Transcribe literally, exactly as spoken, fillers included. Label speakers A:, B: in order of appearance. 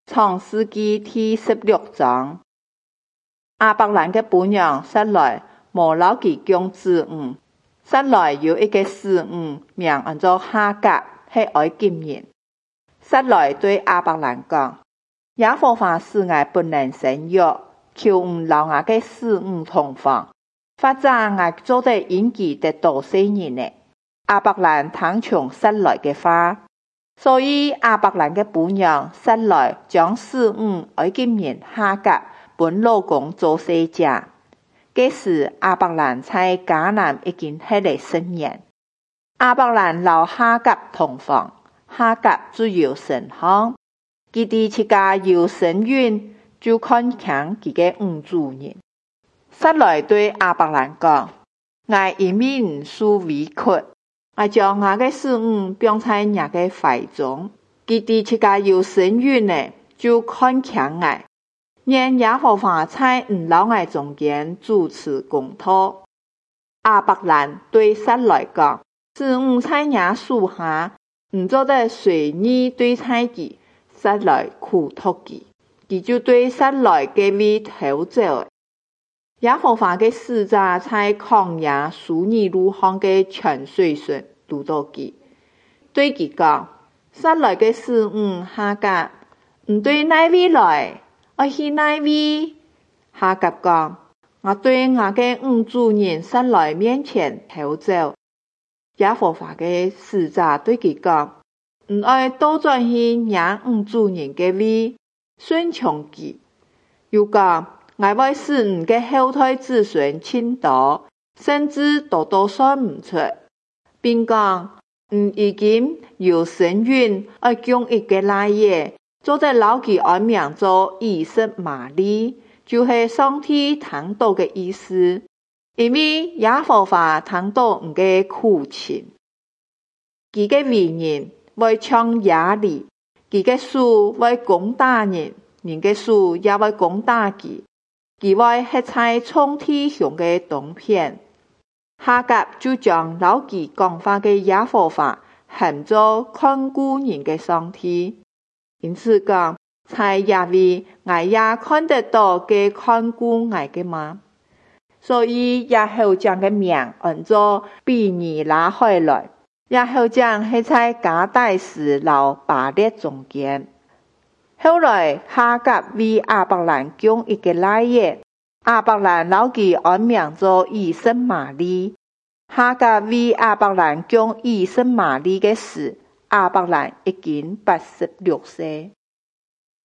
A: 創世紀第十六章，亞伯蘭嘅本娘撒萊無留其供子女，撒萊有一個侍女，名叫做哈甲，係埃及人。撒萊對亞伯蘭講：耶和華使我不能生育，求唔留我嘅侍女同房，或者我做得因佢得多些年呢？亞伯蘭聽從撒萊嘅話。所以亞伯蘭嘅本娘撒萊將侍女埃及人哈甲本老公做妻子。這時亞伯蘭在迦南已經吃了十年。亞伯蘭留哈甲同房，哈甲自由生養，佢哋自家有身孕，就看輕佢嘅五主人。撒萊對亞伯蘭講：我因為唔受委屈，我將我嘅侍女放在人嘅懷中，佢哋自家有身孕呢，就看輕我。願耶和華在唔老我中間主持公道。亞伯蘭對撒萊講：侍女在我屬下，唔做得隨意對待佢，撒萊苦托佢，佢就對撒萊嘅位偷走。耶和華嘅使者在曠野蘇尼路旁嘅泉水上遇到佢，對佢講：撒萊嘅侍女哈甲，唔對哪位來，我去哪位？哈甲講：我對我嘅五主人撒萊面前偷走。耶和華嘅使者對佢講：唔愛倒轉去讓五主人嘅位，順從佢。又講：我會使你嘅後代子孫眾多，甚至多到算唔出，並講：你已經有身孕，愛供一個奶爺，做得老其安名做以實瑪利，就是上帝聽到嘅意思。因為耶和華聽到你嘅苦情，佢嘅為人會唱雅利，佢嘅手會攻打人，人嘅手也會攻打佢。佢會吃在衝天上嘅東片。哈甲就將老其講話嘅耶和華喊做看顧人嘅上帝，因此講：在耶位我也看得到嘅看顧我嘅嘛。所以耶和將嘅名按做比尼拉開來，耶和將係在加大斯老巴列中間。後來哈甲為亞伯蘭供一個奶爺，亞伯蘭老其安名做以實瑪利。哈甲為亞伯蘭供以實瑪利嘅時，亞伯蘭已經八十六歲。